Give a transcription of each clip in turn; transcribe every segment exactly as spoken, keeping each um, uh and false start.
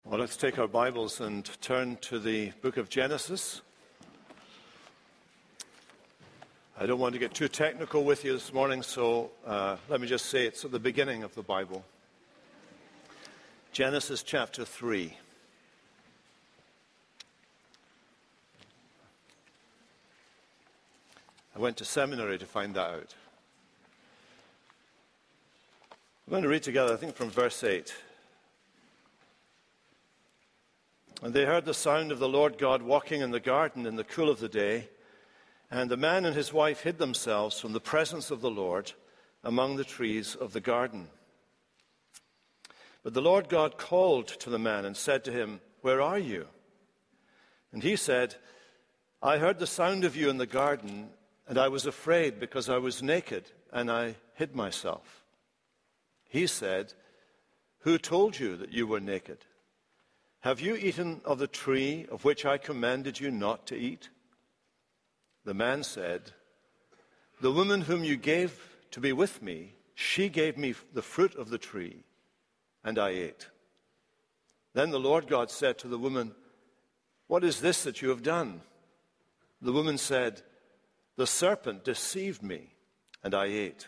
Well, let's take our Bibles and turn to the book of Genesis. I don't want to get too technical with you this morning, so uh, let me just say it's at the beginning of the Bible. Genesis chapter three. I went to seminary to find that out. I'm going to read together, I think, from verse eight. And they heard the sound of the Lord God walking in the garden in the cool of the day, and the man and his wife hid themselves from the presence of the Lord among the trees of the garden. But the Lord God called to the man and said to him, "Where are you?" And he said, "I heard the sound of you in the garden, and I was afraid because I was naked, and I hid myself." He said, "Who told you that you were naked? Have you eaten of the tree of which I commanded you not to eat?" The man said, "The woman whom you gave to be with me, she gave me the fruit of the tree, and I ate." Then the Lord God said to the woman, "What is this that you have done?" The woman said, "The serpent deceived me, and I ate."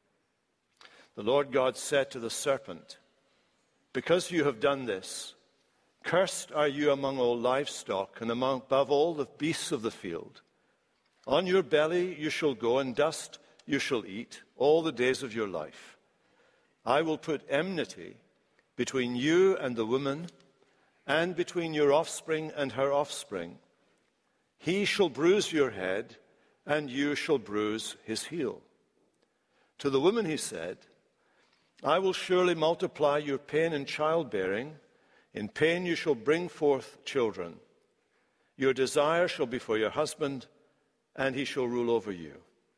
The Lord God said to the serpent, "Because you have done this, cursed are you among all livestock and among, above all the beasts of the field. On your belly you shall go, and dust you shall eat all the days of your life. I will put enmity between you and the woman, and between your offspring and her offspring. He shall bruise your head, and you shall bruise his heel." To the woman he said, "I will surely multiply your pain in childbearing. In pain you shall bring forth children. Your desire shall be for your husband, and he shall rule over you."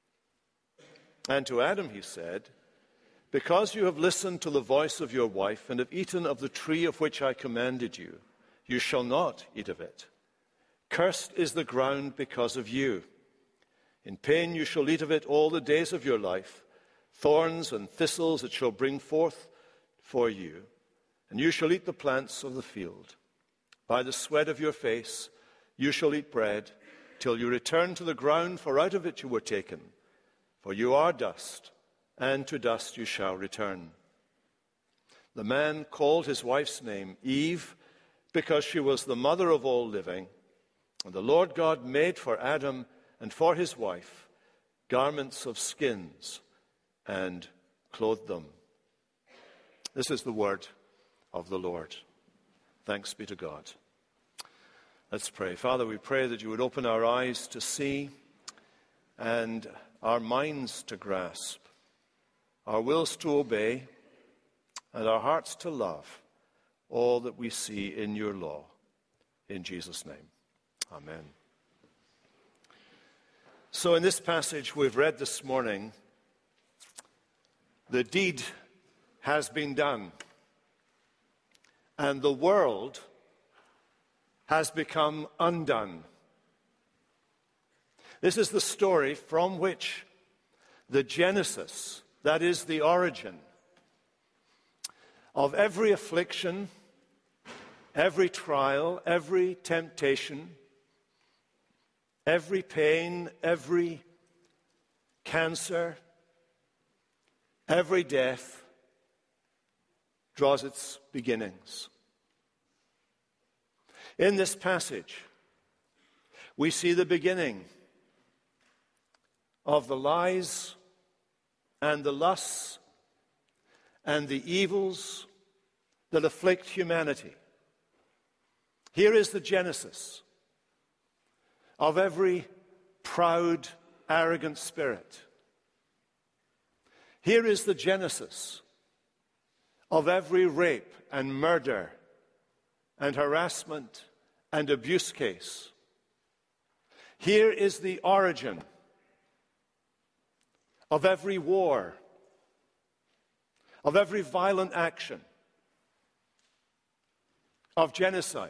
And to Adam he said, "Because you have listened to the voice of your wife, and have eaten of the tree of which I commanded you, you shall not eat of it. Cursed is the ground because of you. In pain you shall eat of it all the days of your life. Thorns and thistles it shall bring forth for you. And you shall eat the plants of the field. By the sweat of your face you shall eat bread, till you return to the ground, for out of it you were taken. For you are dust, and to dust you shall return." The man called his wife's name Eve, because she was the mother of all living. And the Lord God made for Adam and for his wife garments of skins, and clothed them. This is the word of the Lord. Thanks be to God. Let's pray. Father, we pray that you would open our eyes to see and our minds to grasp, our wills to obey, and our hearts to love all that we see in your law. In Jesus' name, amen. So in this passage we've read this morning, the deed has been done, and the world has become undone. This is the story from which the genesis, that is the origin, of every affliction, every trial, every temptation, every pain, every cancer, every death, draws its beginnings. In this passage, we see the beginning of the lies and the lusts and the evils that afflict humanity. Here is the genesis of every proud, arrogant spirit. Here is the genesis of every rape and murder and harassment and abuse case. Here is the origin of every war, of every violent action, of genocide.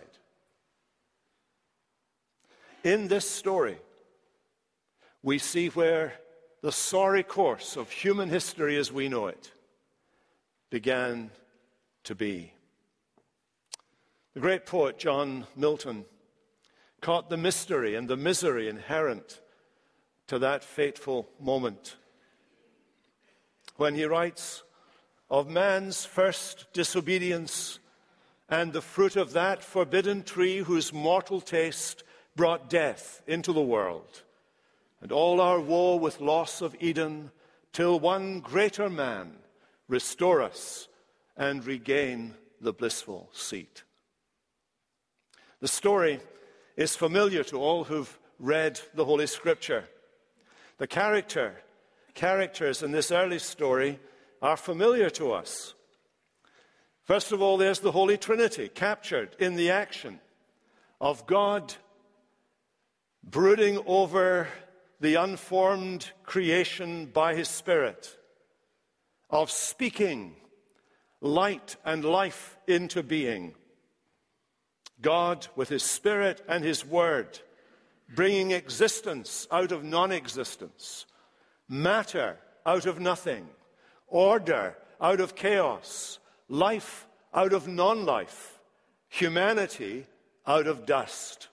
In this story, we see where the sorry course of human history as we know it began to be. The great poet John Milton caught the mystery and the misery inherent to that fateful moment when he writes of man's first disobedience and the fruit of that forbidden tree whose mortal taste brought death into the world, and all our woe with loss of Eden, till one greater man restore us and regain the blissful seat. The story is familiar to all who've read the Holy Scripture. The character, characters in this early story are familiar to us. First of all, there's the Holy Trinity, captured in the action of God brooding over the unformed creation by his Spirit, of speaking light and life into being. God, with his Spirit and his Word, bringing existence out of non-existence, matter out of nothing, order out of chaos, life out of non-life, humanity out of dust.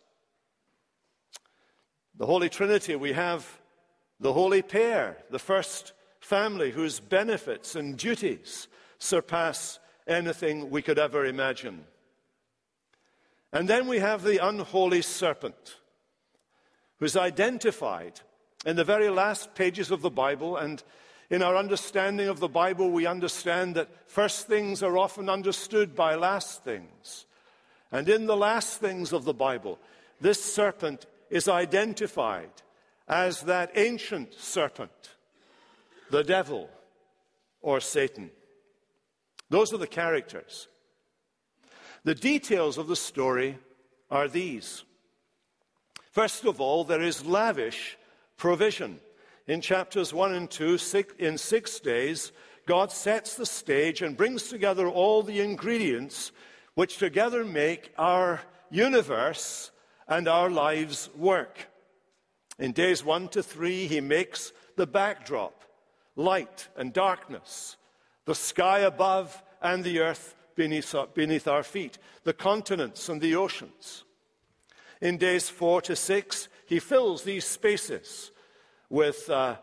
The Holy Trinity, we have the Holy Pair, the first family whose benefits and duties surpass anything we could ever imagine. And then we have the unholy serpent, who's identified in the very last pages of the Bible. And in our understanding of the Bible, we understand that first things are often understood by last things. And in the last things of the Bible, this serpent is identified as that ancient serpent, the devil or Satan. Those are the characters. The details of the story are these. First of all, there is lavish provision. In chapters one and two, six, in six days, God sets the stage and brings together all the ingredients which together make our universe and our lives work. In days one to three, he makes the backdrop, light and darkness, the sky above and the earth beneath, beneath our feet, the continents and the oceans. In days four to six, he fills these spaces with uh,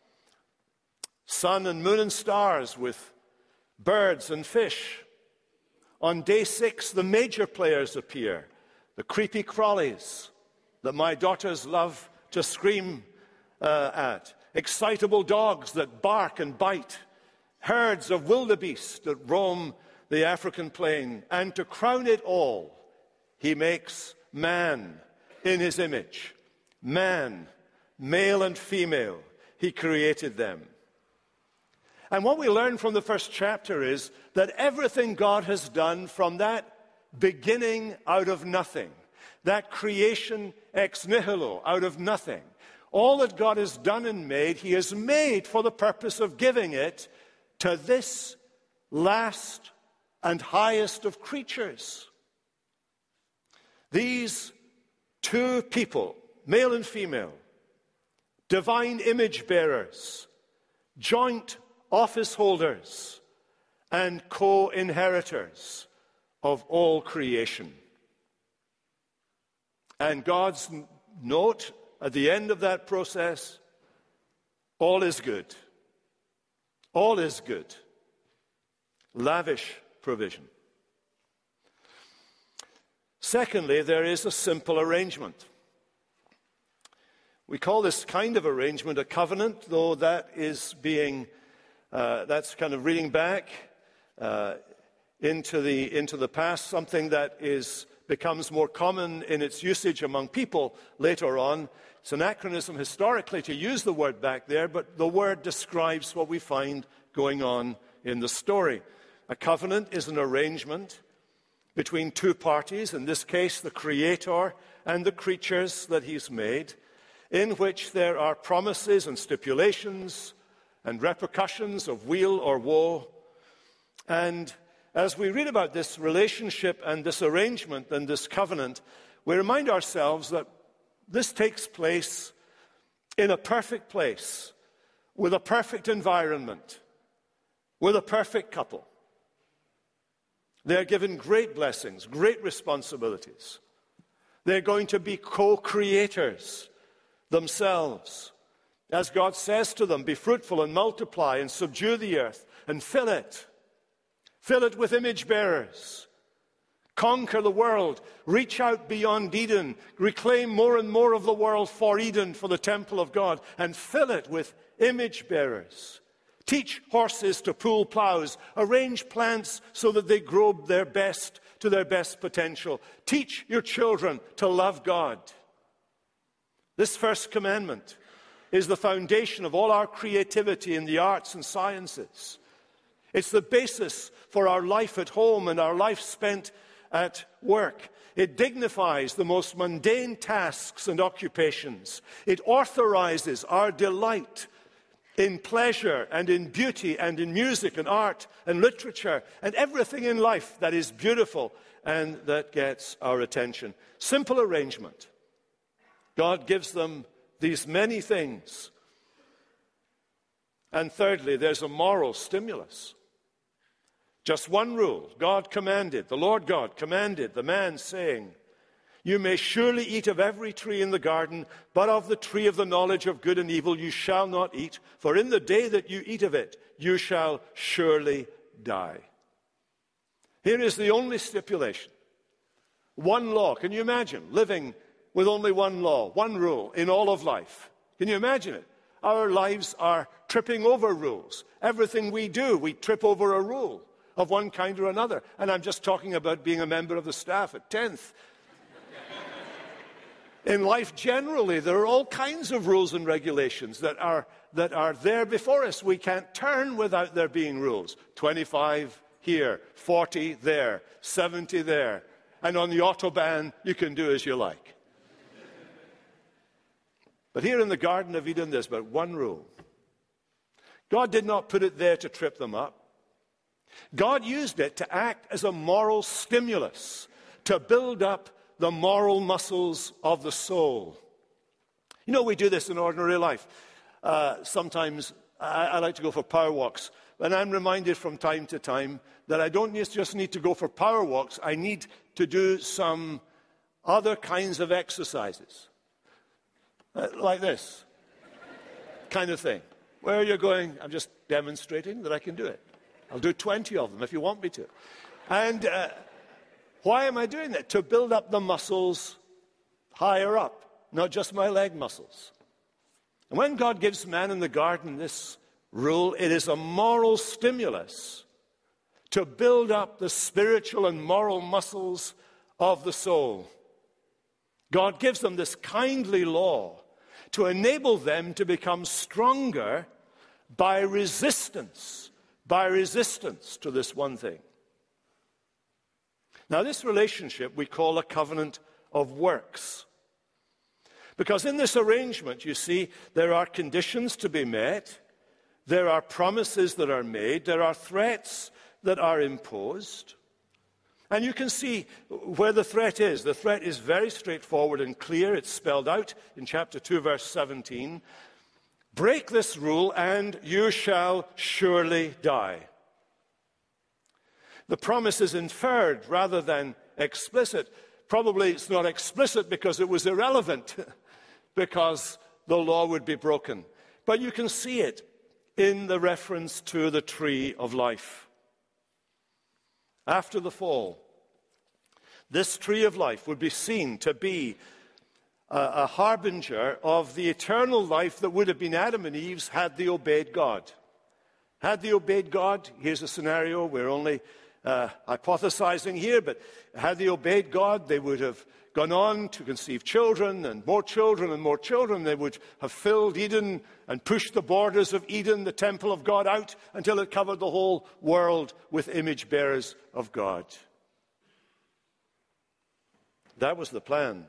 sun and moon and stars, with birds and fish. On day six, the major players appear, the creepy crawlies that my daughters love to scream uh, at, excitable dogs that bark and bite, herds of wildebeest that roam the African plain, and to crown it all, he makes man in his image. Man, male and female, he created them. And what we learn from the first chapter is that everything God has done from that beginning out of nothing, that creation ex nihilo, out of nothing, all that God has done and made, he has made for the purpose of giving it to this last and highest of creatures. These two people, male and female, divine image bearers, joint office holders, and co-inheritors of all creation. And God's note at the end of that process, all is good. All is good. Lavish provision. Secondly, there is a simple arrangement. We call this kind of arrangement a covenant, though that is being, uh, that's kind of reading back uh, into the into the past, something that is becomes more common in its usage among people later on. It's an anachronism historically to use the word back there, but the word describes what we find going on in the story. A covenant is an arrangement between two parties, in this case the Creator and the creatures that he's made, in which there are promises and stipulations and repercussions of weal or woe. And as we read about this relationship and this arrangement and this covenant, we remind ourselves that this takes place in a perfect place, with a perfect environment, with a perfect couple. They're given great blessings, great responsibilities. They're going to be co-creators themselves. As God says to them, be fruitful and multiply and subdue the earth and fill it. Fill it with image bearers. Conquer the world. Reach out beyond Eden. Reclaim more and more of the world for Eden, for the temple of God, and fill it with image bearers. Teach horses to pull plows. Arrange plants so that they grow their best to their best potential. Teach your children to love God. This first commandment is the foundation of all our creativity in the arts and sciences. It's the basis for our life at home and our life spent at work. It dignifies the most mundane tasks and occupations. It authorizes our delight in pleasure and in beauty and in music and art and literature and everything in life that is beautiful and that gets our attention. Simple arrangement. God gives them these many things. And thirdly, there's a moral stimulus. Just one rule. God commanded, the Lord God commanded the man, saying, you may surely eat of every tree in the garden, but of the tree of the knowledge of good and evil you shall not eat, for in the day that you eat of it, you shall surely die. Here is the only stipulation. One law. Can you imagine living with only one law, one rule in all of life? Can you imagine it? Our lives are tripping over rules. Everything we do, we trip over a rule of one kind or another. And I'm just talking about being a member of the staff at tenth. In life generally, there are all kinds of rules and regulations that are, that are there before us. We can't turn without there being rules. twenty-five here, forty there, seventy there. And on the Autobahn, you can do as you like. But here in the Garden of Eden, there's but one rule. God did not put it there to trip them up. God used it to act as a moral stimulus, to build up the moral muscles of the soul. You know, we do this in ordinary life. Uh, sometimes I, I like to go for power walks, and I'm reminded from time to time that I don't just need to go for power walks. I need to do some other kinds of exercises, uh, like this kind of thing. Where are you going? I'm just demonstrating that I can do it. I'll do twenty of them if you want me to. And uh, why am I doing that? To build up the muscles higher up, not just my leg muscles. And when God gives man in the garden this rule, it is a moral stimulus to build up the spiritual and moral muscles of the soul. God gives them this kindly law to enable them to become stronger by resistance, by resistance to this one thing. Now, this relationship we call a covenant of works. Because in this arrangement, you see, there are conditions to be met, there are promises that are made, there are threats that are imposed. And you can see where the threat is. The threat is very straightforward and clear. It's spelled out in chapter two, verse seventeen. Break this rule and you shall surely die. The promise is inferred rather than explicit. Probably it's not explicit because it was irrelevant, because the law would be broken. But you can see it in the reference to the tree of life. After the fall, this tree of life would be seen to be a, a harbinger of the eternal life that would have been Adam and Eve's had they obeyed God. Had they obeyed God, here's a scenario, we're only uh, hypothesizing here, but had they obeyed God, they would have gone on to conceive children and more children and more children. They would have filled Eden and pushed the borders of Eden, the temple of God, out until it covered the whole world with image bearers of God. That was the plan.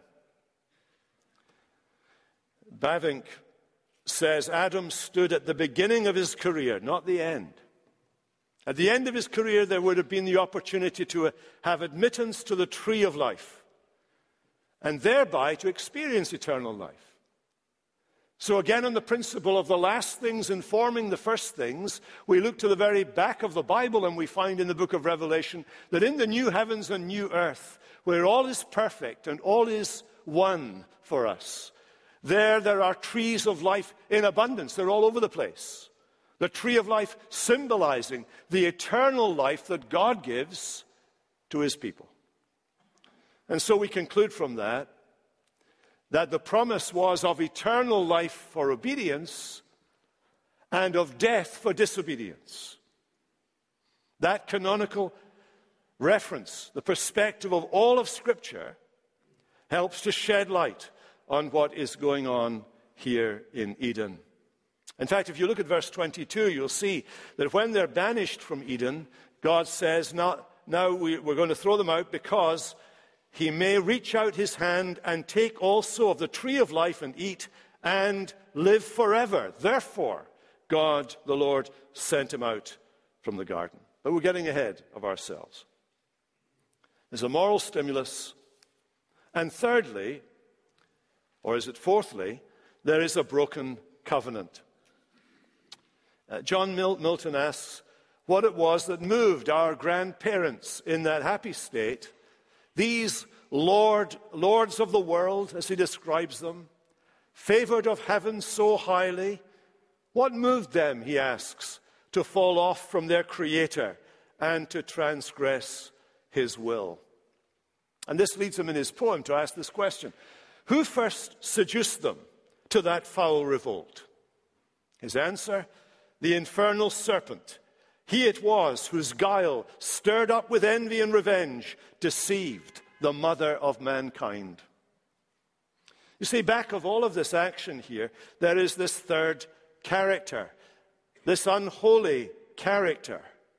Bavinck says Adam stood at the beginning of his career, not the end. At the end of his career, there would have been the opportunity to have admittance to the tree of life, and thereby to experience eternal life. So again, on the principle of the last things informing the first things, we look to the very back of the Bible and we find in the book of Revelation that in the new heavens and new earth, where all is perfect and all is one for us, there there are trees of life in abundance. They're all over the place. The tree of life symbolizing the eternal life that God gives to his people. And so we conclude from that that the promise was of eternal life for obedience and of death for disobedience. That canonical reference, the perspective of all of Scripture, helps to shed light on what is going on here in Eden. In fact, if you look at verse twenty-two, you'll see that when they're banished from Eden, God says, now, now we, we're going to throw them out because he may reach out his hand and take also of the tree of life and eat and live forever. Therefore, God, the Lord, sent him out from the garden. But we're getting ahead of ourselves. There's a moral stimulus. And thirdly, or is it fourthly, there is a broken covenant. Uh, John Mil- Milton asks what it was that moved our grandparents in that happy state, these Lord, lords of the world, as he describes them, favored of heaven so highly. What moved them, he asks, to fall off from their Creator and to transgress his will? And this leads him in his poem to ask this question: who first seduced them to that foul revolt? His answer: the infernal serpent. He it was whose guile, stirred up with envy and revenge, deceived the mother of mankind. You see, back of all of this action here, there is this third character, this unholy character,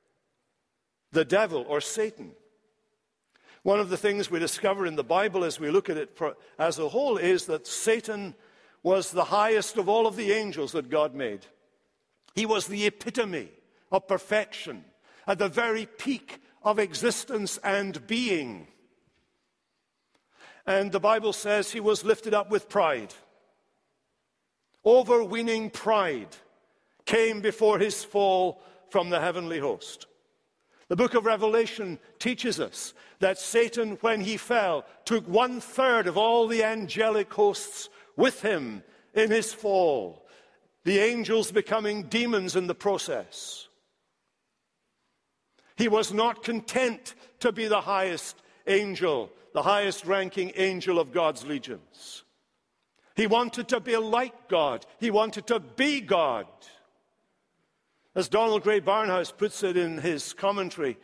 the devil or Satan. One of the things we discover in the Bible as we look at it for, as a whole is that Satan was the highest of all of the angels that God made. He was the epitome of perfection, at the very peak of existence and being. And the Bible says he was lifted up with pride. Overweening pride came before his fall from the heavenly host. The book of Revelation teaches us that Satan, when he fell, took one third of all the angelic hosts with him in his fall, the angels becoming demons in the process. He was not content to be the highest angel, the highest ranking angel of God's legions. He wanted to be like God. He wanted to be God. As Donald Gray Barnhouse puts it in his commentary,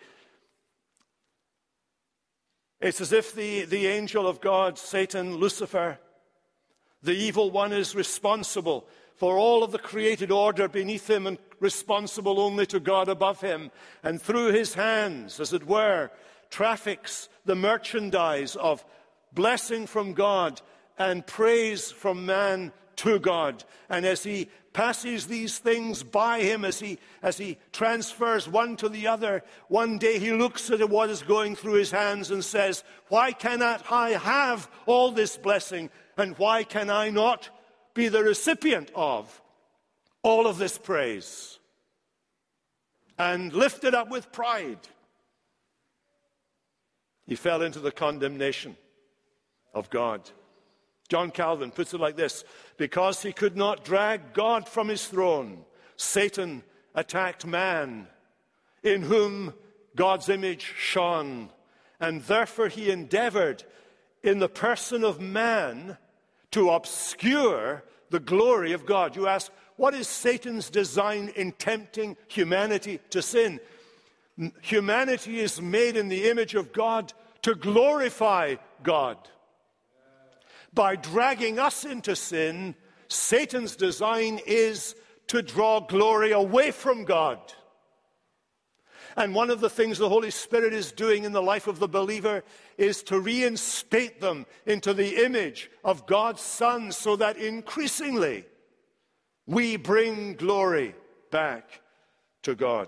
it's as if the, the angel of God, Satan, Lucifer, the evil one, is responsible for all of the created order beneath him and responsible only to God above him. And through his hands, as it were, traffics the merchandise of blessing from God and praise from man to God. And as he passes these things by him, as he, as he transfers one to the other, one day he looks at what is going through his hands and says, why cannot I have all this blessing? And why can I not be the recipient of all of this praise? And lifted up with pride, he fell into the condemnation of God. John Calvin puts it like this: because he could not drag God from his throne, Satan attacked man, in whom God's image shone, and therefore he endeavored in the person of man to obscure the glory of God. You ask, what is Satan's design in tempting humanity to sin? Humanity is made in the image of God to glorify God. By dragging us into sin, Satan's design is to draw glory away from God. And one of the things the Holy Spirit is doing in the life of the believer is to reinstate them into the image of God's Son, so that increasingly we bring glory back to God.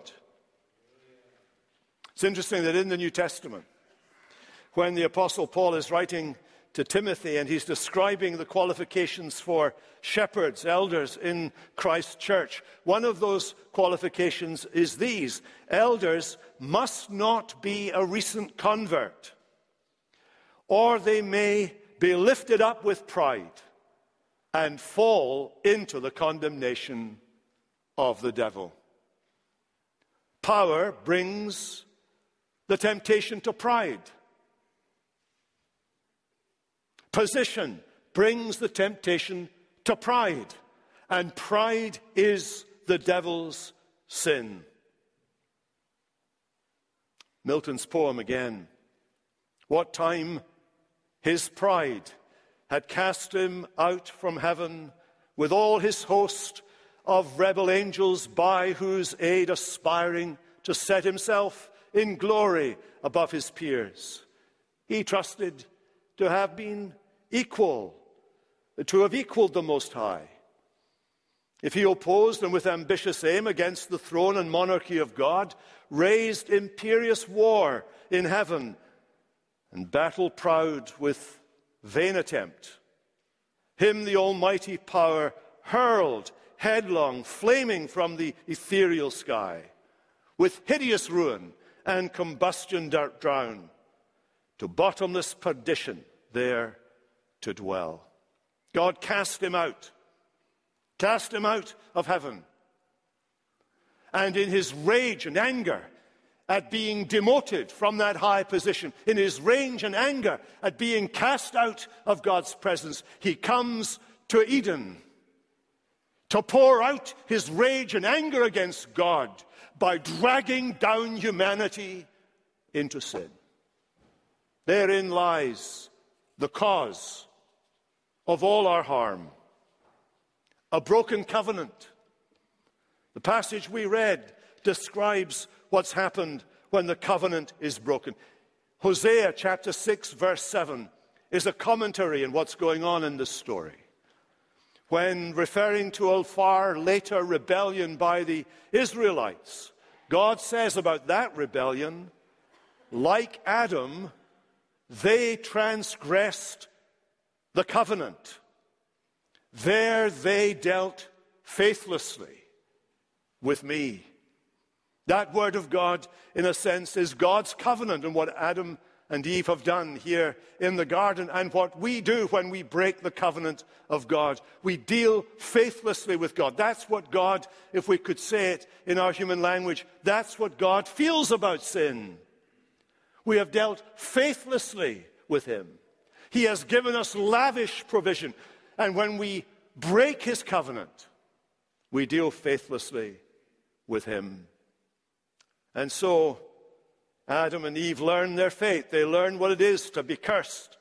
It's interesting that in the New Testament, when the Apostle Paul is writing to Timothy, and he's describing the qualifications for shepherds, elders in Christ's church. One of those qualifications is these: elders must not be a recent convert, or they may be lifted up with pride and fall into the condemnation of the devil. Power brings the temptation to pride. Position brings the temptation to pride, and pride is the devil's sin. Milton's poem again. What time his pride had cast him out from heaven with all his host of rebel angels, by whose aid aspiring to set himself in glory above his peers. He trusted to have been equal, to have equaled the Most High. If he opposed and with ambitious aim against the throne and monarchy of God, raised imperious war in heaven, and battle proud with vain attempt, him the almighty power hurled headlong, flaming from the ethereal sky, with hideous ruin and combustion drown, to bottomless perdition there to dwell. God cast him out, cast him out of heaven. And in his rage and anger at being demoted from that high position, in his rage and anger at being cast out of God's presence, he comes to Eden to pour out his rage and anger against God by dragging down humanity into sin. Therein lies the cause of all our harm. A broken covenant. The passage we read describes what's happened when the covenant is broken. Hosea chapter six verse seven is a commentary on what's going on in this story. When referring to a far later rebellion by the Israelites, God says about that rebellion, like Adam, they transgressed the covenant. There they dealt faithlessly with me. That word of God, in a sense, is God's covenant and what Adam and Eve have done here in the garden, and what we do when we break the covenant of God. We deal faithlessly with God. That's what God, if we could say it in our human language, that's what God feels about sin. We have dealt faithlessly with him. He has given us lavish provision. And when we break his covenant, we deal faithlessly with him. And so Adam and Eve learn their fate. They learn what it is to be cursed.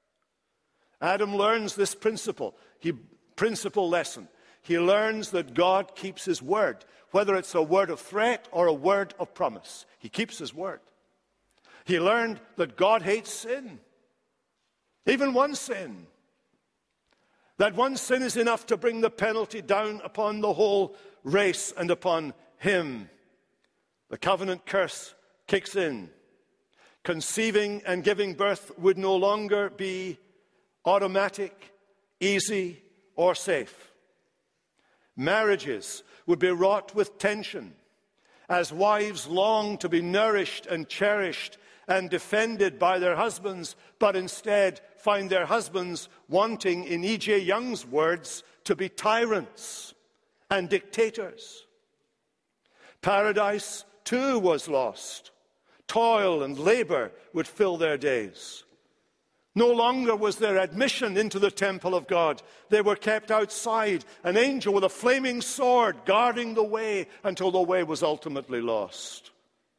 Adam learns this principle, he, principle lesson. He learns that God keeps his word, whether it's a word of threat or a word of promise. He keeps his word. He learned that God hates sin, even one sin. That one sin is enough to bring the penalty down upon the whole race and upon him. The covenant curse kicks in. Conceiving and giving birth would no longer be automatic, easy, or safe. Marriages would be wrought with tension, as wives long to be nourished and cherished and defended by their husbands, but instead find their husbands wanting, in E J Young's words, to be tyrants and dictators. Paradise, too, was lost. Toil and labor would fill their days. No longer was there admission into the temple of God. They were kept outside, an angel with a flaming sword guarding the way until the way was ultimately lost.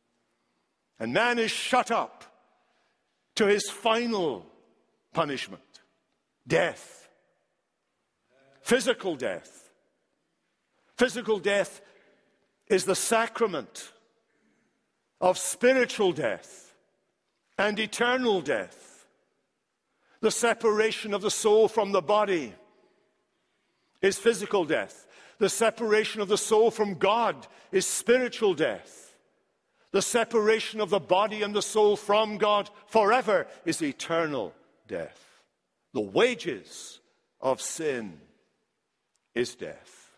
And man is shut up to his final punishment, death, physical death. Physical death is the sacrament of spiritual death and eternal death. The separation of the soul from the body is physical death. The separation of the soul from God is spiritual death. The separation of the body and the soul from God forever is eternal death. The wages of sin is death.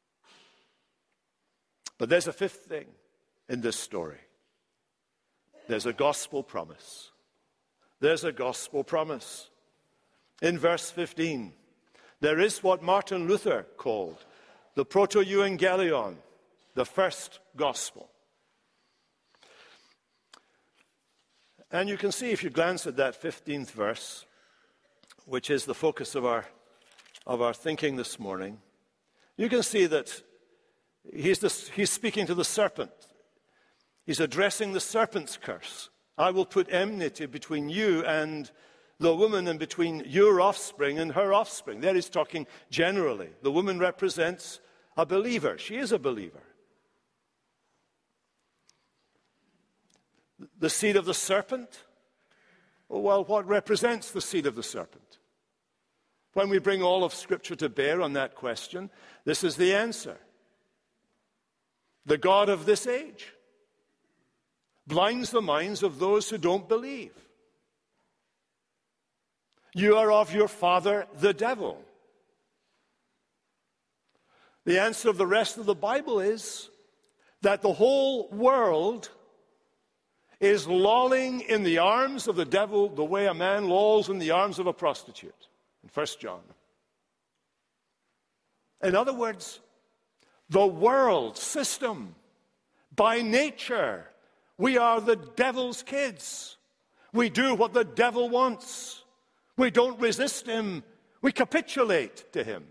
But there's a fifth thing in this story. There's a gospel promise. There's a gospel promise. In verse fifteen, there is what Martin Luther called the proto-evangelion, the first gospel. And you can see, if you glance at that fifteenth verse, which is the focus of our, of our thinking this morning, you can see that he's, this, he's speaking to the serpent. He's addressing the serpent's curse. I will put enmity between you and the woman, and between your offspring and her offspring. There he's talking generally. The woman represents a believer. She is a believer. The seed of the serpent? Oh, well, what represents the seed of the serpent? When we bring all of Scripture to bear on that question, this is the answer. The God of this age blinds the minds of those who don't believe. You are of your father, the devil. The answer of the rest of the Bible is that the whole world is lolling in the arms of the devil the way a man lolls in the arms of a prostitute, in First John. In other words, the world system, by nature, we are the devil's kids. We do what the devil wants. We don't resist him. We capitulate to him.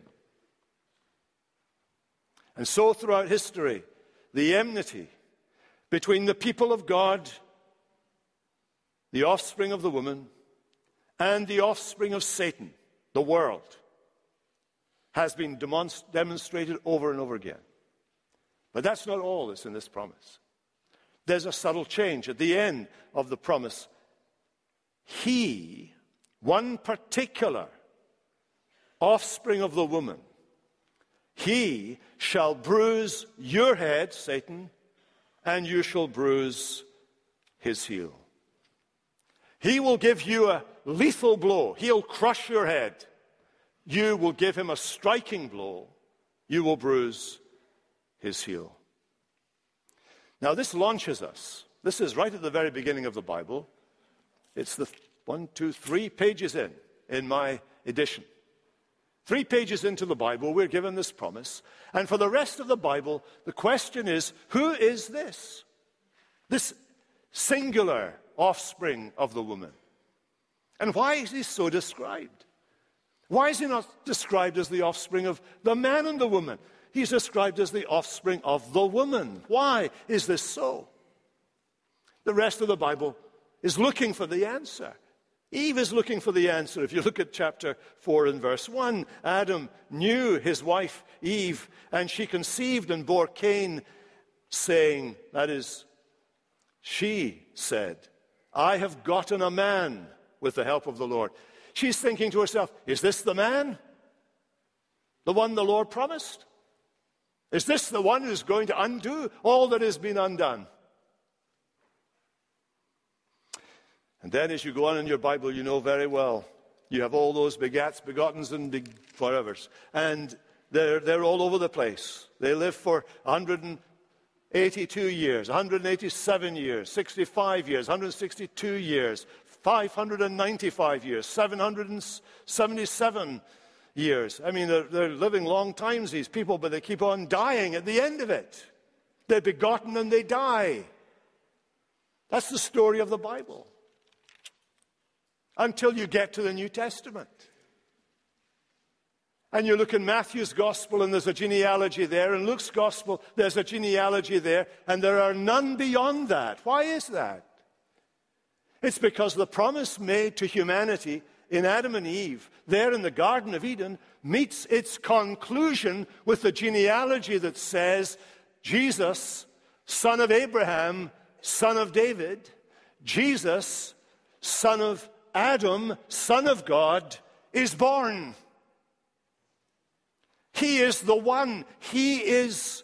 And so throughout history, the enmity between the people of God, the offspring of the woman, and the offspring of Satan, the world, has been demonst- demonstrated over and over again. But that's not all that's in this promise. There's a subtle change at the end of the promise. He, one particular offspring of the woman, he shall bruise your head, Satan, and you shall bruise his heel. He will give you a lethal blow. He'll crush your head. You will give him a striking blow. You will bruise his heel. Now, this launches us. This is right at the very beginning of the Bible. It's the one, two, three pages in, in my edition. Three pages into the Bible, we're given this promise. And for the rest of the Bible, the question is, who is this? This singular offspring of the woman. And why is he so described? Why is he not described as the offspring of the man and the woman? He's described as the offspring of the woman. Why is this so? The rest of the Bible is looking for the answer. Eve is looking for the answer. If you look at chapter four and verse one, Adam knew his wife Eve, and she conceived and bore Cain, saying, that is, she said, I have gotten a man with the help of the Lord. She's thinking to herself, is this the man? The one the Lord promised? Is this the one who's going to undo all that has been undone? And then as you go on in your Bible, you know very well, you have all those begats, begottens, and big forevers. And they're, they're all over the place. They live for one hundred eighty-two years, one hundred eighty-seven years, sixty-five years, one hundred sixty-two years, five hundred ninety-five years, seven hundred seventy-seven years. I mean, they're, they're living long times, these people, but they keep on dying at the end of it. They're begotten and they die. That's the story of the Bible. Until you get to the New Testament. And you look in Matthew's Gospel and there's a genealogy there. In Luke's Gospel, there's a genealogy there. And there are none beyond that. Why is that? It's because the promise made to humanity in Adam and Eve, there in the Garden of Eden, meets its conclusion with the genealogy that says, Jesus, son of Abraham, son of David, Jesus, son of Adam, son of God, is born. He is the one. He is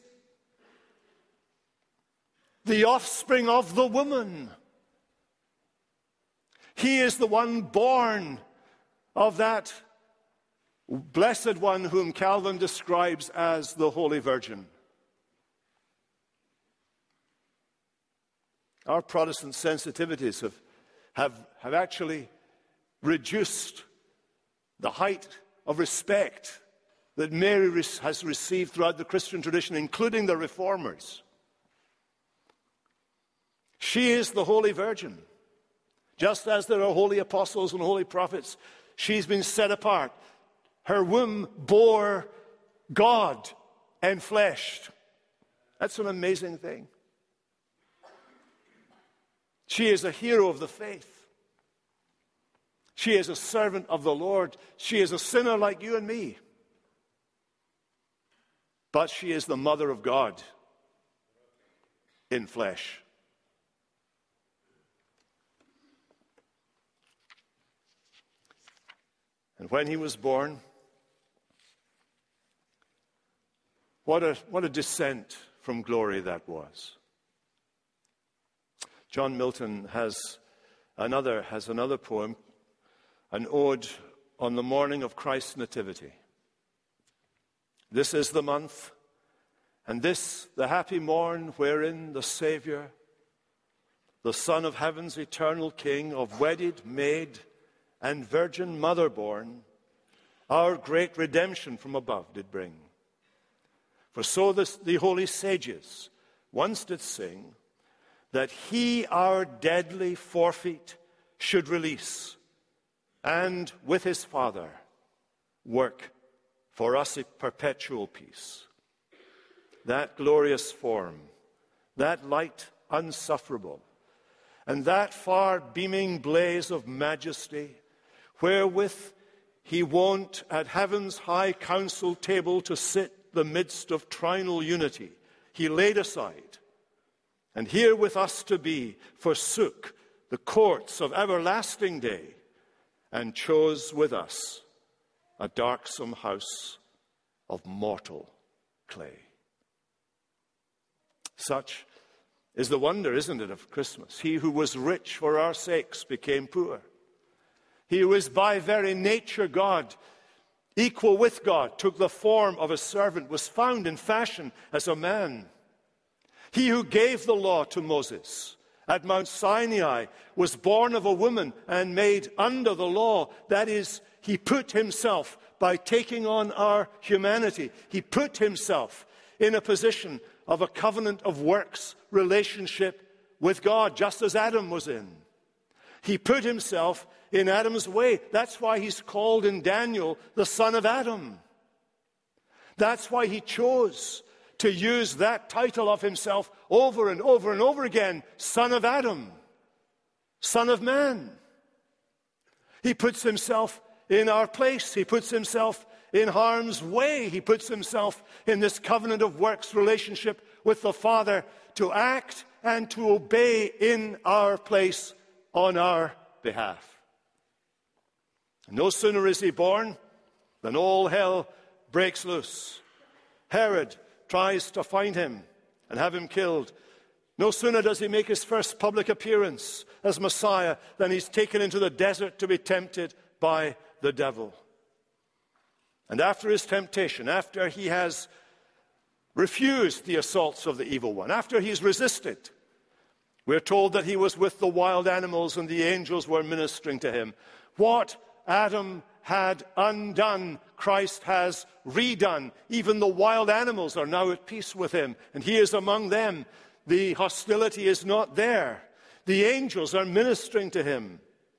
the offspring of the woman. He is the one born of that Blessed One whom Calvin describes as the Holy Virgin. Our Protestant sensitivities have, have, have actually reduced the height of respect that Mary has received throughout the Christian tradition, including the Reformers. She is the Holy Virgin. Just as there are holy apostles and holy prophets, she's been set apart. Her womb bore God enfleshed. That's an amazing thing. She is a hero of the faith. She is a servant of the Lord. She is a sinner like you and me. But she is the mother of God in flesh. And when he was born, what a, what a descent from glory that was. John Milton has another, has another poem, an ode on the morning of Christ's nativity. This is the month, and this the happy morn wherein the Saviour, the Son of heaven's eternal King, of wedded maid and virgin mother born, our great redemption from above did bring. For so this, the holy sages once did sing, that he our deadly forfeit should release, and with his Father work for us a perpetual peace. That glorious form, that light unsufferable, and that far beaming blaze of majesty, wherewith he wont at heaven's high council table to sit the midst of trinal unity, he laid aside, and here with us to be forsook the courts of everlasting day, and chose with us a darksome house of mortal clay. Such is the wonder, isn't it, of Christmas? He who was rich for our sakes became poor. He who is by very nature God, equal with God, took the form of a servant, was found in fashion as a man. He who gave the law to Moses at Mount Sinai was born of a woman and made under the law. That is, he put himself, by taking on our humanity, he put himself in a position of a covenant of works relationship with God, just as Adam was in. He put himself in Adam's way. That's why he's called in Daniel the son of Adam. That's why he chose to use that title of himself over and over and over again, Son of Adam, Son of Man. He puts himself in our place. He puts himself in harm's way. He puts himself in this covenant of works relationship with the Father to act and to obey in our place on our behalf. No sooner is he born than all hell breaks loose. Herod tries to find him and have him killed. No sooner does he make his first public appearance as Messiah than he's taken into the desert to be tempted by the devil. And after his temptation, after he has refused the assaults of the evil one, after he's resisted, we're told that he was with the wild animals and the angels were ministering to him. What Adam had undone, Christ has redone. Even the wild animals are now at peace with him, and he is among them. The hostility is not there. The angels are ministering to him.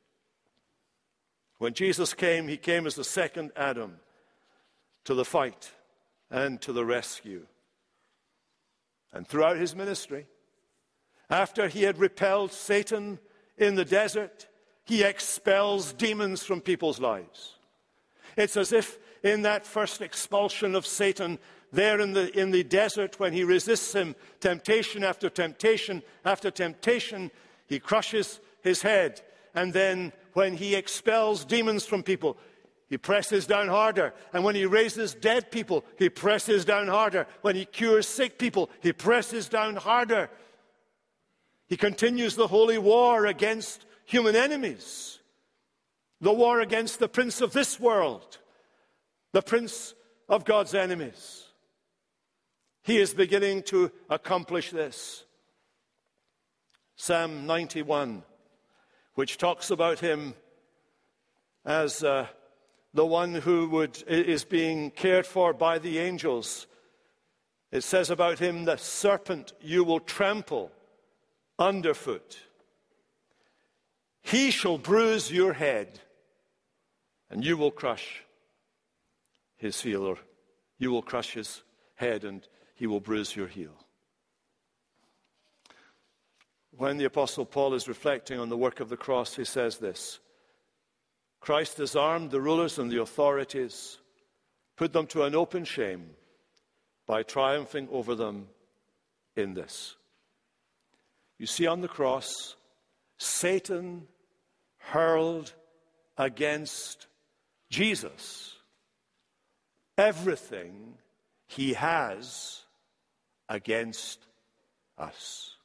When Jesus came, he came as the second Adam to the fight and to the rescue. And throughout his ministry, after he had repelled Satan in the desert, he expels demons from people's lives. It's as if in that first expulsion of Satan there in the, in the desert, when he resists him, temptation after temptation after temptation, he crushes his head. And then when he expels demons from people, he presses down harder. And when he raises dead people, he presses down harder. When he cures sick people, he presses down harder. He continues the holy war against human enemies. the war against the prince of this world, the prince of God's enemies. He is beginning to accomplish this. Psalm ninety-one, which talks about him as uh, the one who would, is being cared for by the angels. It says about him, the serpent you will trample underfoot. He shall bruise your head, and you will crush his heel, or you will crush his head, and he will bruise your heel. When the Apostle Paul is reflecting on the work of the cross, he says this: Christ disarmed the rulers and the authorities, put them to an open shame by triumphing over them in this. You see, on the cross, Satan hurled against Jesus everything he has against us.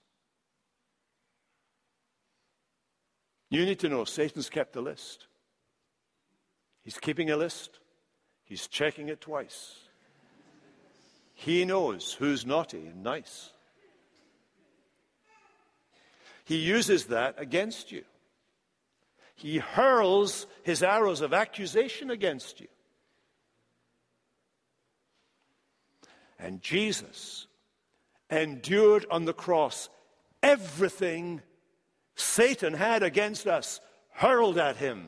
You need to know Satan's kept a list. He's keeping a list. He's checking it twice. He knows who's naughty and nice. He uses that against you. He hurls his arrows of accusation against you. And Jesus endured on the cross everything Satan had against us, hurled at him.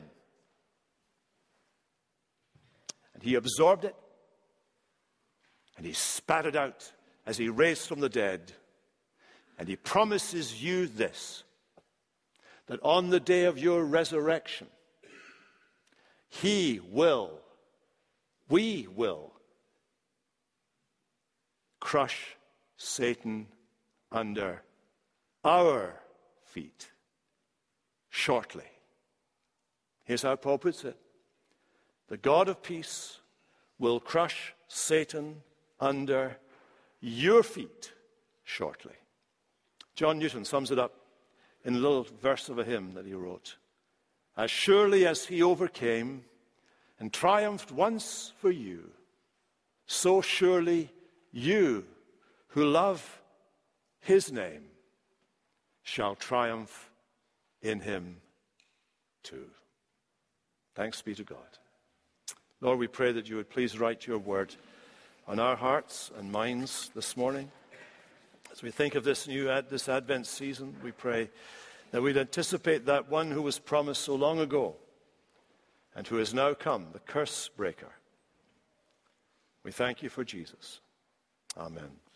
And he absorbed it, and he spat it out as he raised from the dead. And he promises you this, that on the day of your resurrection, he will, we will, crush Satan under our feet shortly. Here's how Paul puts it: the God of peace will crush Satan under your feet shortly. John Newton sums it up in a little verse of a hymn that he wrote. As surely as he overcame and triumphed once for you, so surely you who love his name shall triumph in him too. Thanks be to God. Lord, we pray that you would please write your word on our hearts and minds this morning. As we think of this new ad, this Advent season, we pray that we'd anticipate that one who was promised so long ago and who has now come, the curse breaker. We thank you for Jesus. Amen.